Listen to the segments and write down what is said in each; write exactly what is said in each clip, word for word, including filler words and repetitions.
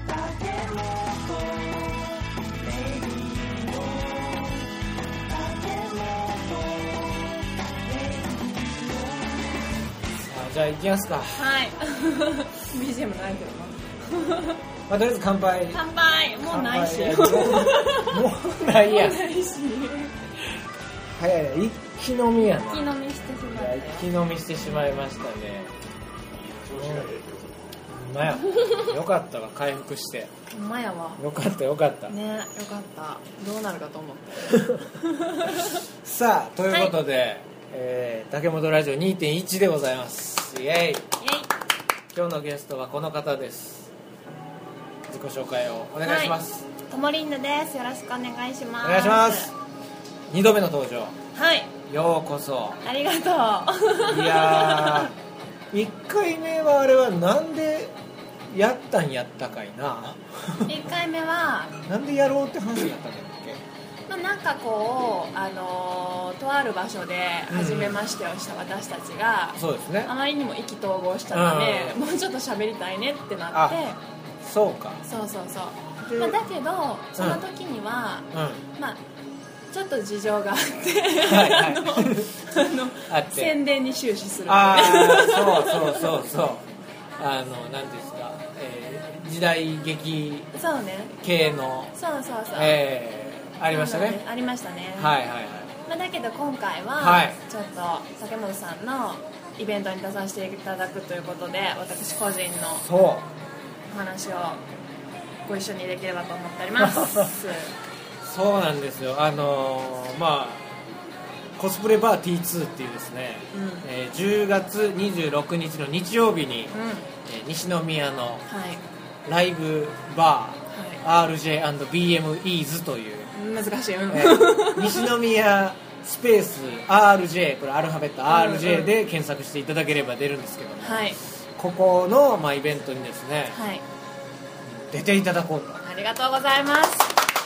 じゃあ行きますか。 はい。ビージーエム ないけどな。 まあ、とりあえず乾杯。 乾杯。もうないし。 もうないや。 もうないし。 早いね。一気飲みやな。 一気飲みしてしまった。 一気飲みしてしまいましたね。ほんまや。よかったわ、回復して。 ほんまやわ。 よかったよかった。 ね、よかった。どうなるかと思って。 さあ、ということで、はい、えー、竹本ラジオ にてんいち でございます。イエイ。イエイ。今日のゲストはこの方です。自己紹介をお願いします。 ともりんぬです。よろしくお願いします。 お願いします。にどめの登場。 はい。 ようこそ。 ありがとう。 いやー、いっかいめはあれはなんでやったんやったかいな。 いっかいめはなんでやろうって話やったんだっけ。 まあ、なんかこう、あのー、とある場所で初めましてをした私たちが、 うん、そうですね、 あまりにも意気投合したので、うん、もうちょっと喋りたいねってなって。 そうか。 そうそうそう、まあ、だけどその時には、うん、まあちょっと事情があってはいはい、あのあの宣伝に終始する、ね、 ああそうそうそうそう、あの何ですか、えー、時代劇系のそうね、そうそうそう、 えー、ありましたね、 ありましたね、 はいはいはい、 まあ、だけど今回は、はい、ちょっと竹本さんのイベントに出させていただくということで、私個人のお話をご一緒にできればと思っておりますそうなんですよ、あのー、まあコスプレバー ティーツー っていうですね、うん、えー、じゅうがつにじゅうろくにちの日曜日に、うん、えー、西宮のライブバー、はい、アールジェーアンドビーエムイーズ という難しい、うん、 えー、西宮スペース アールジェー、 これアルファベット アールジェー で検索していただければ出るんですけども、はい、ここの、まあ、イベントにですね、はい、出ていただこうと。 ありがとうございます。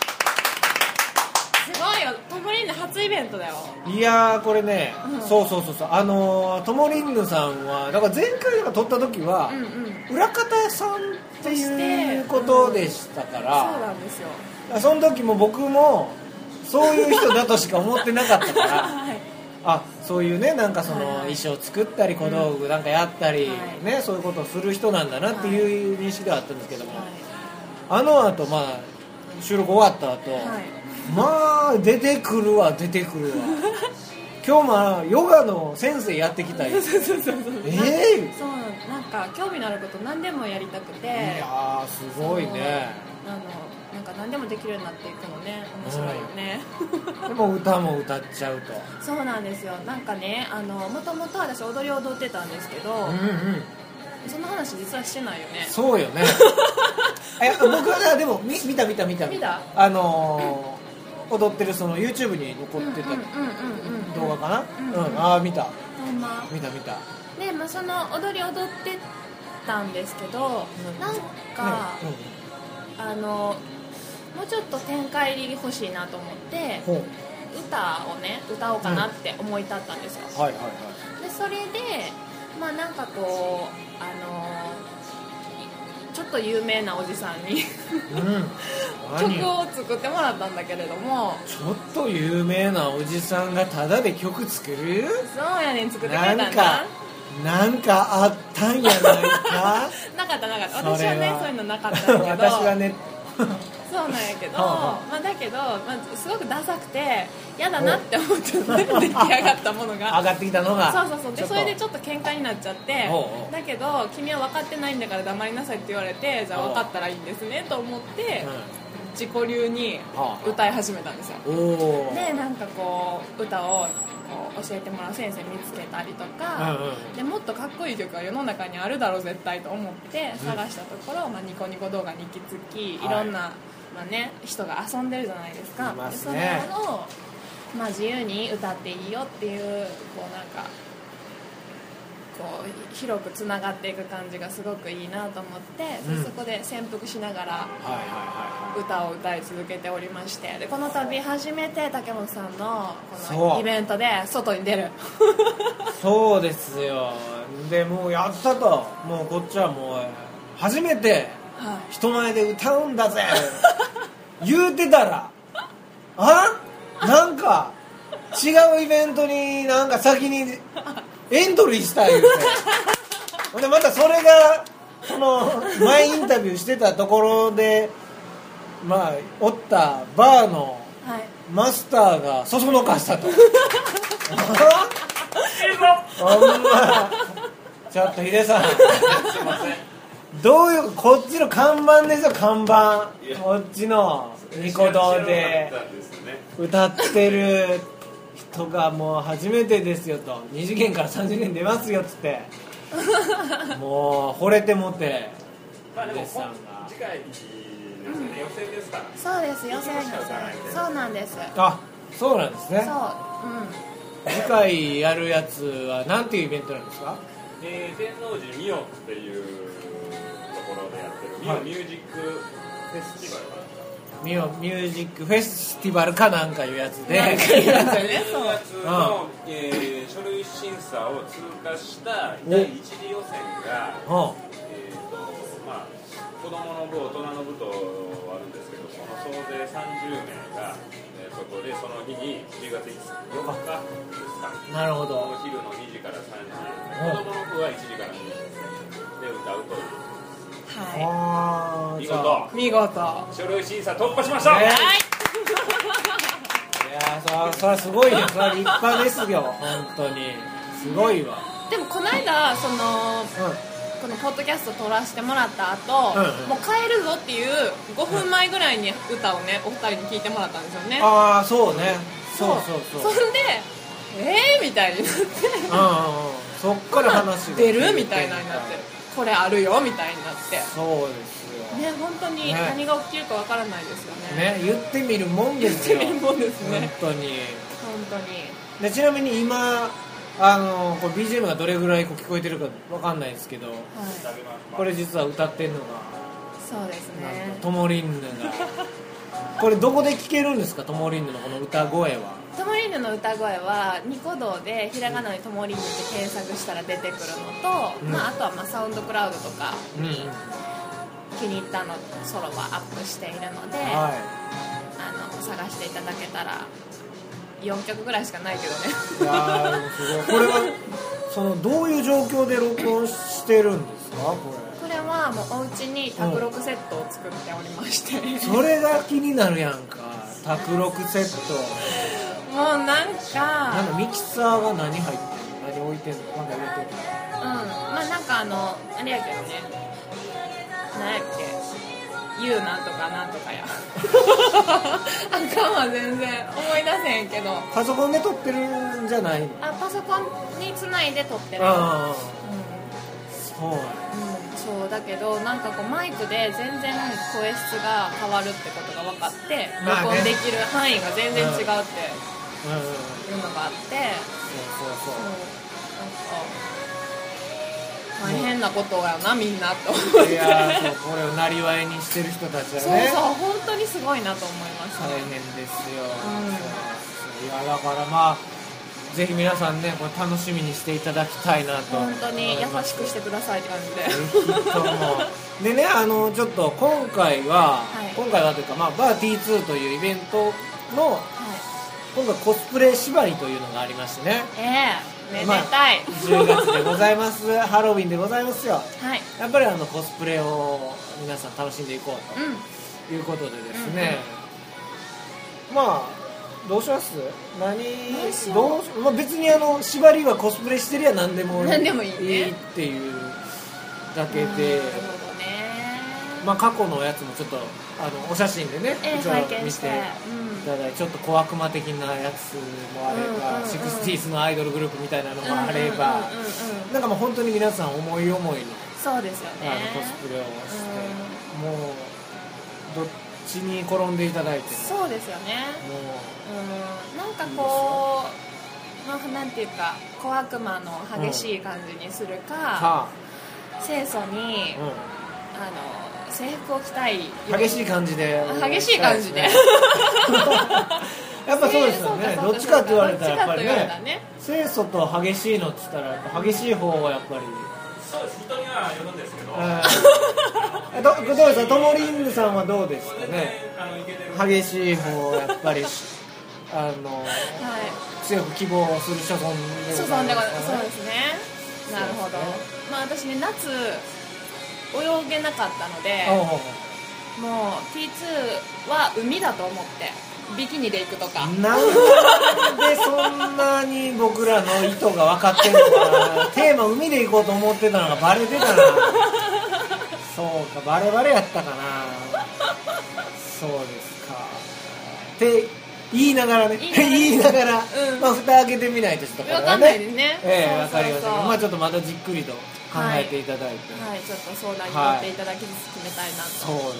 すごいよ、ともりんぬ初イベントだよ。 いやーこれね、うん、そうそうそうそう、あのー、ともりんぬさんはだから前回が撮った時は、うんうん、裏方屋さんっていうことでしたから、 うん、そうなんですよ。 その時も僕もそういう人だとしか思ってなかったから、はい、あ、そういうね、なんかその衣装作ったり小道具なんかやったり、うん、ね、そういうことをする人なんだなっていう認識ではあったんですけども、はい、あの後、まあ収録終わった後、はい、まあ出てくるわ出てくるわ今日もヨガの先生やってきたりそうそうそうそう、えー、 そうなんか興味のあること何でもやりたくて、いやーすごいね、 あのなんか何でもできるようになっていくのね、面白いよね、 うん、でも歌も歌っちゃうと。 そうなんですよ。なんかね、あのもともと私踊りを踊ってたんですけど、うんうん、その話実はしてないよね。 そうよねえ僕はでも 見, 見た見た見た見たあのー、踊ってるその YouTube に残ってた動画かな、うんうん、ああ見た、 ほんま見た見たで、まあ、その踊り踊ってたんですけど、うん、なんか、うん、あのもうちょっと展開入り欲しいなと思って、うん、歌をね歌おうかなって思い立ったんですよ、うん、はいはいはい。でそれでまあなんかこうあのちょっと有名なおじさんに、うん、曲を作ってもらったんだけれども、 ちょっと有名なおじさんがタダで曲作る？ そうやねん、作ってくれたんだ。 なんかなんかあったんやないかなかったなかった、私はねそういうのなかったんだけど私はねそうなんやけど、まあ、だけど、まあ、すごくダサくて嫌だなって思って出来上がったものが上がってきたのがそうそうそう、でそれでちょっと喧嘩になっちゃって、だけど君は分かってないんだから黙りなさいって言われて、じゃあ分かったらいいんですねと思って、自己流に歌い始めたんですよ。でなんかこう歌を教えてもらう先生見つけたりとか、うんうん、でもっとかっこいい曲は世の中にあるだろう絶対と思って探したところ、うん、まあ、ニコニコ動画に行き着き、いろんな、はい、まあね、人が遊んでるじゃないですか。 いますね。 でそれを、まあ、自由に歌っていいよっていう、こうなんかこう広くつながっていく感じがすごくいいなと思って、うん、でそこで潜伏しながら歌を歌い続けておりまして、でこの度初めて竹本さんのこのイベントで外に出るそうですよ。でもうやったと、もうこっちはもう初めて人前で歌うんだぜ言うてたらあなんか違うイベントになんか先にエントリーしたい言うてほんでまたそれがその前インタビューしてたところでまあおったバーのマスターがそそのかしたとほんまちょっとヒデさんすいませんどういうこっちの看板ですよ看板こっちのニコ動で歌ってる人がもう初めてですよとに次元からさん次元出ますよっつってもう惚れてもてまあでも次回ですね予選ですからそうです予選ですそうなんですあそうなんですねそううん次回やるやつはなんていうイベントなんですか？ えー、天王寺ミオっていうところでやってるミオ、はい、ミュージックフェスティバルミオミュージックフェスティバルかなんかいうやつでなんかいうやつの、うんえー、書類審査を通過しただいいち次予選が、えーとまあ、子供の部大人の部とあるんですけどその総勢さんじゅうめいが、えー、そこでその日にじゅうがつよっかですかなるほどお昼のにじからさんじ子供の部はいちじからにじで歌うというはい見事見事書類審査突破しました、ね、 はいいやそれはすごいねそれは立派ですよ本当にすごいわでもこの間その、うん、このポッドキャスト撮らせてもらった後、うんうん、もう帰るぞっていうごふんまえぐらいに歌をねお二人に聴いてもらったんですよねああそうねそうそうそうそんでえーみたいになってうんうん、うん、そっから話が出るみたいなになってこれあるよみたいになってそうですよね本当に何が起きるかわからないですよねね言ってみるもんですよ言ってみるもんですね本当に本当にでちなみに今あのこれ ビージーエム がどれぐらいこう聞こえてるかわかんないですけど、はい、これ実は歌ってるのがそうですねトモリンヌがこれどこで聞けるんですかトモリンヌのこの歌声はトモリンヌの歌声はニコ動でひらがなにトモリンヌって検索したら出てくるのと、うんまあ、あとはまあサウンドクラウドとか、うんうん、気に入ったのソロはアップしているので、はい、あの探していただけたらよんきょくぐらいしかないけどねいやでもすごいこれはそのどういう状況で録音してるんですかこれこれはもうお家に卓録セットを作っておりまして、うん、 それが気になるやんか卓録セットもうなんかなんかミキサーが何入ってるの何置いてんのなんか入れてるうんまあなんかあのあれやけどね何やっけ言うなんとかなんとかやあかんわ全然思い出せへんけどパソコンで撮ってるんじゃないのあパソコンにつないで撮ってるああ、うん、そう、うん、 そうだけどなんかこうマイクで全然声質が変わるってことが分かって、まあね、録音できる範囲が全然違うっていうのがあって、 そうそうそう、 うん、なんか大変なことやなみんなと思っていやそうこれをなりわいにしてる人たちはねそうそう本当にすごいなと思いました、 ね、大変ですよ、うん、いやだからまあぜひ皆さんねこれ楽しみにしていただきたいなと本当に優しくしてくださいって感じでぜひともでねあのちょっと今回は、はい、今回はというか、まあ、バー ティーツー というイベントの、はい、今回コスプレ縛りというのがありましてねええーめでたい、 まあ、じゅうがつでございますハロウィンでございますよ、 はい、 やっぱりあのコスプレを皆さん楽しんでいこうと、うん、いうことでですね、うん、まあどうします何どう、まあ、別にあの縛りはコスプレしてりゃ何でもいいっていうだけで、なるほどね、まあ、過去のやつもちょっとあのお写真でね、 えー、拝見して、 うんいただいてちょっと小悪魔的なやつもあれば、うんうんうん、シックスティースのアイドルグループみたいなのもあれば、うんうんうんうん、なんかもう本当に皆さん思い思いのそうですよねあのコスプレをして、うん、もうどっちに転んでいただいてそうですよねもう、うん、なんかこうまあ、なんていうか小悪魔の激しい感じにするか、うん、清楚に、うん、あの制服を着たい激しい感じで激しい感じでやっぱそうですよねどっちかって言われたらやっぱりね清楚と激しいのって言ったらやっぱ激しい方はやっぱりそうです人にはよるんですけど、 えー、やっどどうですか、ともりんぬさんはどうですかね。激しい方やっぱりあの、はい、強く希望する所存でございます、 そうですね。なるほど。まあ私ね、夏泳げなかったので、もう ティーツー は海だと思ってビキニで行くとか。 なんでそんなに僕らの意図が分かってるのかな。テーマ海で行こうと思ってたのがバレてたな。そうか、バレバレやったかな。そうですかって言いながらね、言いながら、うん、まあ蓋開けてみないとちょっとこれはね、分かんないですね。ええ、分かりませんけど、まあちょっとまたじっくりと考えていただいて、はい、 はい、ちょっと相談に乗っていただきつつ決めたいなと。 そうなんです。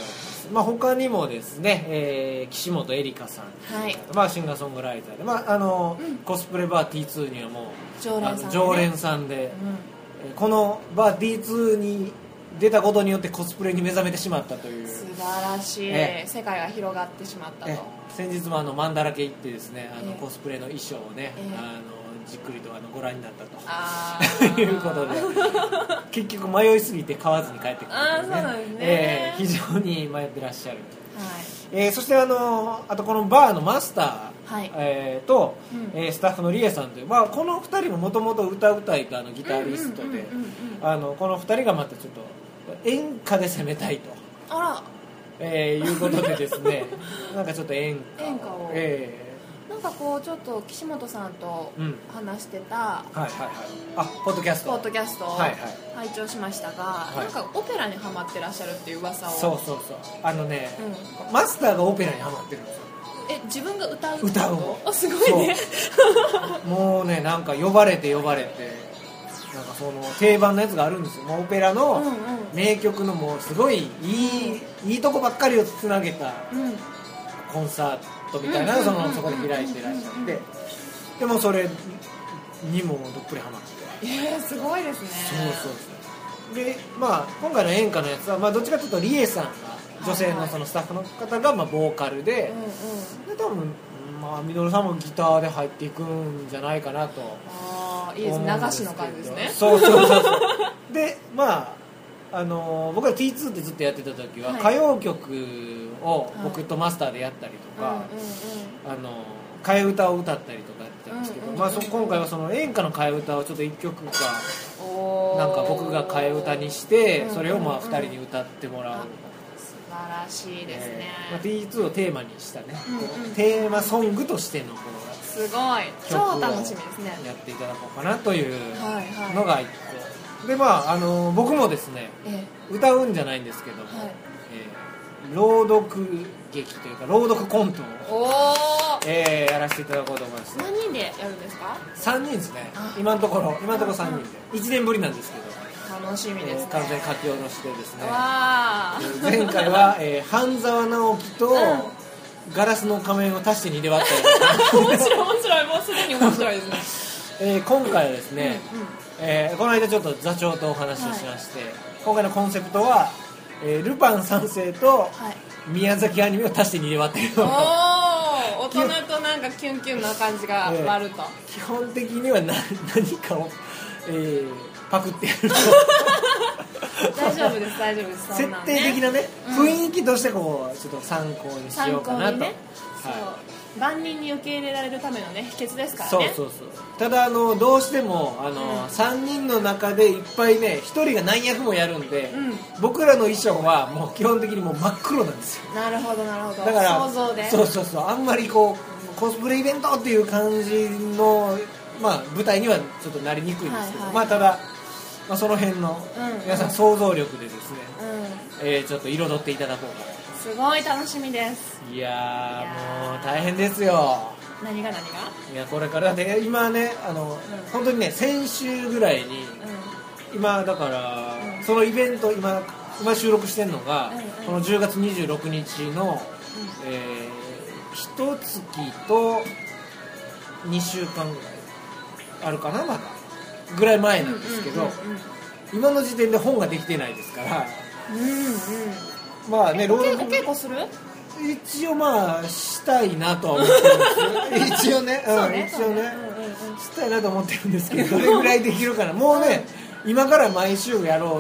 まあ他にもですね、えー、岸本エリカさん、はい、まあシンガーソングライターで、まああの、うん、コスプレバー ティーツー にはもう常連さんで、ね、 常連さんで、うん、このバー ティーツー に出たことによってコスプレに目覚めてしまったという。 素晴らしい、世界が広がってしまったと。 先日もあのマンダラケ行ってですね、あのコスプレの衣装をね、あのじっくりとあのご覧になったとあいうことで結局迷いすぎて買わずに帰ってくる、ね、 あそうなんですね、 えー、非常に迷ってらっしゃる、はいえー、そしてあのあとこのバーのマスター、はいえー、と、うんえー、スタッフのリエさんという、まあ、このふたりももともと歌うたいとあのギタリストでこのふたりがまたちょっと演歌で攻めたいとあらえー、いうことでですねなんかちょっと演歌を、 演歌をえー、なんかこうちょっと岸本さんと話してた、うん、はいはいはいあポッドキャストポッドキャストを拝聴しましたが、はいはい、なんかオペラにハマってらっしゃるっていう噂をそうそうそうあのね、うん、マスターがオペラにハマってるんですよ。 え自分が歌う歌うあすごいねもうねなんか呼ばれて呼ばれてなんかその定番のやつがあるんですよ。もうオペラの名曲のもうすごいいい、うん、いいとこばっかりをつなげたコンサートみたいなのをそのそこで開いてらっしゃってでもそれにもどっぷりハマってえー、すごいですね。 そうそうそうでまあ今回の演歌のやつは、まあ、どっちかというとリエさんが女性のそのスタッフの方がまあボーカルで、うんうん、で多分まあミドルさんもギターで入っていくんじゃないかなと。 ああいいですね流しの感じですね。 そうそうそうそうでまああの僕ら ティーツー ってずっとやってた時は、はい、歌謡曲を僕とマスターでやったりとか、はいあの替え歌を歌ったりとかやってたんですけど、うんうんうんまあ、そ今回はその演歌の替え歌をちょっといっきょくかなんか僕が替え歌にしてそれをまあふたりに歌ってもらう。 素晴らしいですね、 えーまあ、ティーツー をテーマにしたね、うんうん、テーマソングとしてのこのすごい超楽しみですねやっていただこうかなというのがいっこ、はいはい、でまあ、あの僕もですね、ええ、歌うんじゃないんですけども、はいえー、朗読劇というか朗読コントを、えー、やらせていただこうと思います。 何人でやるんですか？ さんにんですね今のところ今のところさんにんでいちねんぶりなんですけど楽しみですね、えー、 完全に書き下ろしてですねわー前回は、えー、半沢直樹と、うんガラスの仮面を足してにで割ったり面白い面白いもうすでに面白いですね、 えー、今回はですね、うんうんえー、この間ちょっと座長とお話をしまして、はい、今回のコンセプトは、えー、ルパン三世と宮崎アニメを足してにで割ってるおお大人となんかキュンキュンな感じが割ると、 えー、基本的には 何, 何かを、えー、パクってやる大丈夫です大丈夫です。 設定的なね、うん、雰囲気としてこうちょっと参考にしようかなと、ねはい、 そう万人に受け入れられるためのね秘訣ですからね。 そうそうそうただあのどうしてもあの、うん、さんにんの中でいっぱいねひとりが何役もやるんで、うん、僕らの衣装はもう基本的にもう真っ黒なんですよ。 なるほどなるほどだから想像でそうそうそうあんまりこうコスプレイベントっていう感じの、まあ、舞台にはちょっとなりにくいんですけど、はいはい、まあただまあ、その辺の皆さん想像力でですね、うんえー、ちょっと彩っていただこうかな。 すごい楽しみです。 いやーもう大変ですよ。 何が何がいやこれからで今ねあの、うん、本当にね先週ぐらいに、うん、今だから、うん、そのイベント 今, 今収録してるのが、うんうん、このじゅうがつにじゅうろくにちの、うんえー、ひとつきとにしゅうかんぐらいあるかなまだぐらい前なんですけど、うんうんうんうん、今の時点で本ができてないですから、うんうん、まあねお稽古する一応まあしたいなとは思ってるんです一応ね、うんね一応ね、うんうん、したいなと思ってるんですけどどれぐらいできるかなもうね、うん、今から毎週やろうっ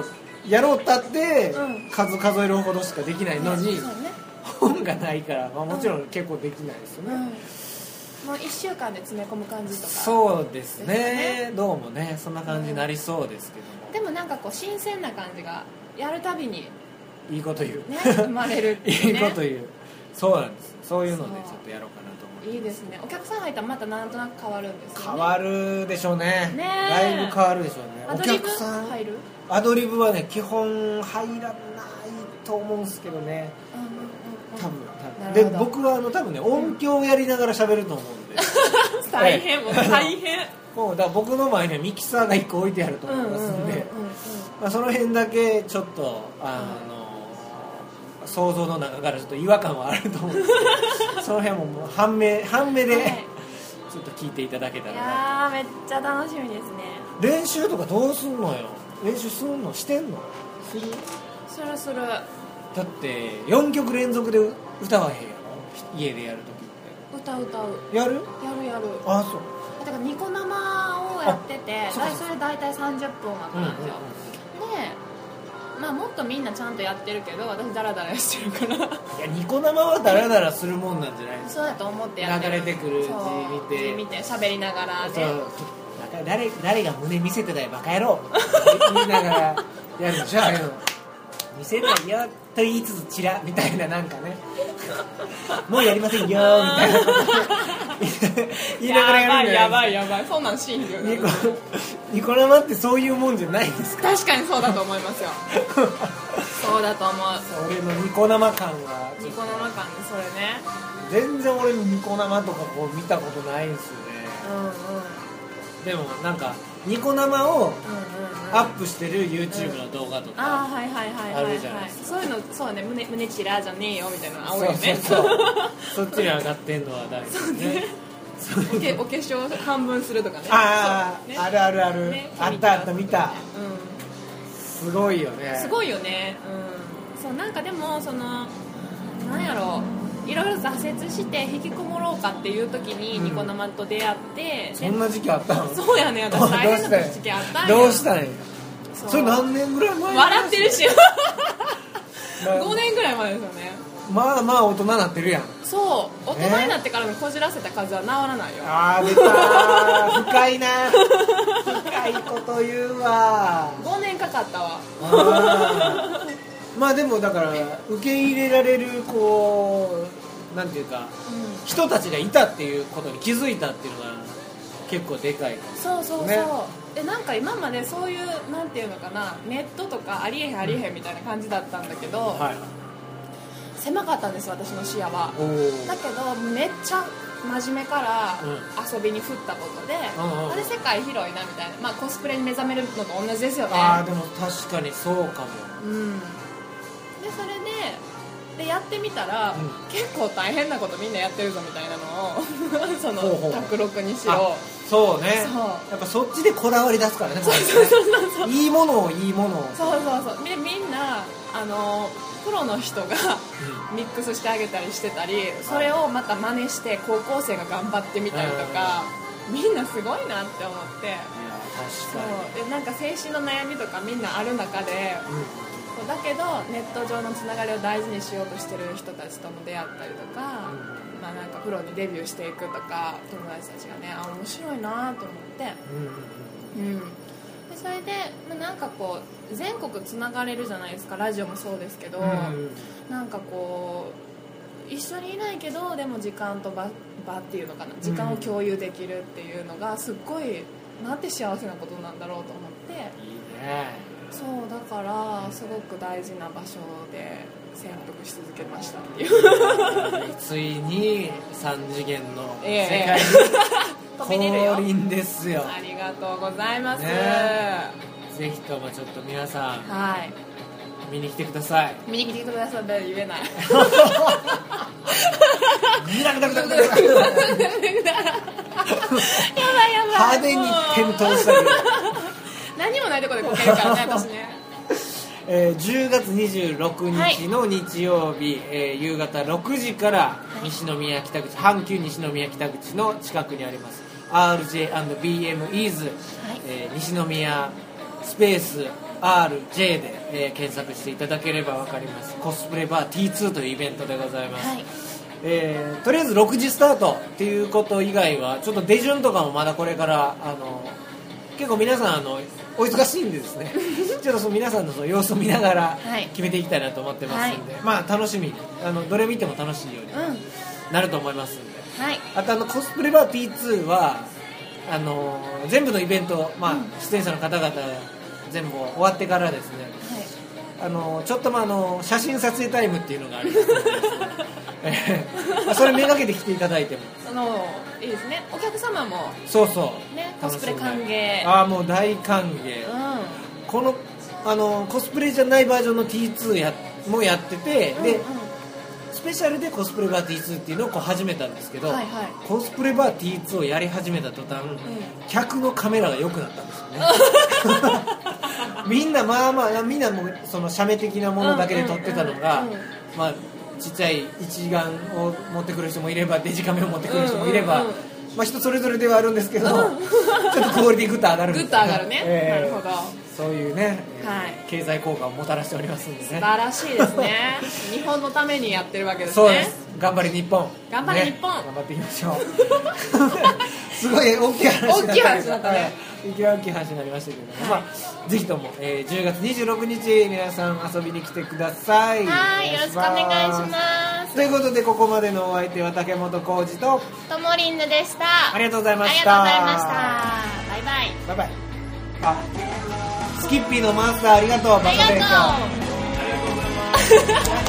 やろうったって数数えるほどしかできないのに、本がないから、まあ、もちろん結構できないですよね、 もういっしゅうかんで詰め込む感じとか。 そうですね、どうもねそんな感じになりそうですけども、 でもなんかこう新鮮な感じがやるたびにいいこと言う、 ね、生まれるっていう、ね、 いいこと言う。そうなんです。そういうのでちょっとやろうかなと思います。 いいですね。お客さん入ったらまたなんとなく変わるんですよね。 変わるでしょうね。 ねだいぶ変わるでしょうね。 アドリブお客さん入る？ アドリブはね基本入らないと思うんですけどね。多分多分。で僕はあの多分ね音響をやりながら喋ると思うんで。 大変もう大変。 もうだから僕の前にはミキサーがいっこ置いてあると思いますんで、まあその辺だけちょっとあの。想像の中からちょっと違和感はあると思うんですけどその辺ももう半目半目で、はい、ちょっと聞いていただけたらな。いやーめっちゃ楽しみですね。 練習とかどうすんのよ。練習すんのしてんのするするする。 だってよんきょく連続で歌わへんやろ家でやるときって。 歌う歌うやるやるやる。 あそうだからニコ生をやっててそれ大体さんじゅっぷんあったんですよ、うんうんうん、でまあ、もっとみんなちゃんとやってるけど私ダラダラしてるからいやニコ生はダラダラするもんなんじゃないですか。 そうだと思ってやってる。 流れてくる字見て字見て喋りながらね。 そう誰, 誰が胸見せてたよバカ野郎言いながらやるでしょ。見せないよと言いつつチラみたいななんかねもうやりませんよみたいな言いながらやるんじゃないですか。 やばいやばいやばいそんなんシーンよ。 ニコニコ生ってそういうもんじゃないですか。 確かにそうだと思いますよそうだと思う。 俺のニコ生感がニコ生感でそれね。 全然俺のニコ生とかこう見たことないんですよね。 うんうん。 でもなんかニコ生をアップしてる YouTube の動画とかあはいはいはいはいはい。そういうのそうね胸胸チラじゃねえよみたいな青いね。 そうそうそうそっちに上がってんのは大事ですね。 お, けお化粧半分するとかね。 ああ、ね、あるあるある、ね、あったあった見た、 うん、 すごいよね。 すごいよね、うん、そうなんかでもそのなんやろういろいろ挫折して引きこもろうかっていう時にニコ生と出会って、 うん、そんな時期あったの？ そうやね私大変な時期あったんや。 どうしたんや。そ, それ何年ぐらい前？ 笑ってるしごねんぐらい前ですよね。 まあまあ大人になってるやん。 そう大人になってからのこじらせた数は治らないよ。 あー出た深いな深いこと言うわ。 ごねんかかったわ。 あまあでもだから受け入れられるこうなんていうか、うん、人たちがいたっていうことに気づいたっていうのが結構でかい。 そうそうそう、ね、でなんか今までそういうなんていうのかなネットとかありえへんありえへんみたいな感じだったんだけど、うんはい、狭かったんです私の視野は。だけどめっちゃ真面目から遊びに振ったことで、うん、あれ世界広いなみたいな、まあ、コスプレに目覚めるのと同じですよね。 ああでも確かにそうかも、 うん、でそれででやってみたら、うん、結構大変なことみんなやってるぞみたいなのをその卓録にしろ。 そうねそうやっぱそっちでこだわり出すからね。そうそうそうそういいものをいいものをそうそうそうでみんなあのプロの人がミックスしてあげたりしてたりそれをまた真似して高校生が頑張ってみたりとかみんなすごいなって思って。いや確かにそうでなんか精神の悩みとかみんなある中で、うん、だけどネット上のつながりを大事にしようとしてる人たちとも出会ったりとか、うんまあ、なんかプロにデビューしていくとか友達たちがねあ面白いなと思って、うんうん、でそれで、まあ、なんかこう全国つながれるじゃないですかラジオもそうですけど、うん、なんかこう一緒にいないけどでも時間と 場, 場っていうのかな時間を共有できるっていうのがすっごいなんて幸せなことなんだろうと思っていいねそうだからすごく大事な場所で潜伏し続けましたっていうついにさん次元の世界に降臨ですよ。 ありがとうございます、ね、 ぜひともちょっと皆さん、 はい、 見に来てください。 見に来てくださいって言えないグダグダグダグダグダやばいやばい派手に点灯したけど何もないところでこけるからね私ねえー、じゅうがつにじゅうろくにちの日曜日、はいえー、夕方ろくじから西宮北口阪急西宮北口の近くにあります アールジェーアンドビーエムイーズ、はいえー、西宮スペースアールジェー で、えー、検索していただければ分かります。コスプレバー ティーツー というイベントでございます、はい。えー、とりあえずろくじスタートっていうこと以外はちょっと出順とかもまだこれからあの結構皆さんあのお忙しいんでですねちょっとその皆さんのその様子を見ながら決めていきたいなと思ってますんで、はい、まあ楽しみにあのどれ見ても楽しいようになると思いますんで、うんはい、あとあのコスプレバー ティーツー はあの全部のイベント、まあうん、出演者の方々全部終わってからですね、はい、あのちょっとまああの写真撮影タイムっていうのがありますのでですねそれめがけて来ていただいてもそのいいですね。お客様もそうそう、 ね、コスプレ歓迎。 ああもう大歓迎、うん、このあのコスプレじゃないバージョンの ティーツー やもやってて、うんうん、でスペシャルでコスプレバー ティーツー っていうのをこう始めたんですけど、はいはい、コスプレバー ティーツー をやり始めた途端、うん、客のカメラが良くなったんですよねみんなまあまあみんなもその写メ的なものだけで撮ってたのが、まあちっちゃい一眼を持ってくる人もいればデジカメを持ってくる人もいれば、うんうんうん、まあ、人それぞれではあるんですけど、うん、ちょっとクオリティグッと上がるみたいな、 グッと上がるね、えー、なるほど、 そういうね、はい、経済効果をもたらしておりますんでね。 素晴らしいですね日本のためにやってるわけですね。 そうです。頑張れ日本、 頑張れ日本、ね、 頑張っていきましょうすごい大きい話になった、 大きい話だったね、 大きい話になりましたけど、ね、はい、まあ、ぜひとも、えー、じゅうがつにじゅうろくにち皆さん遊びに来てください。 はい、よろしくお願いします。 ということでここまでのお相手は竹本浩二とともりんぬでした。 ありがとうございました。 ありがとうございました。バイバイバイバイ。あ、スキッピーのマスターありがとう。 ありがとう。 ありがとうございます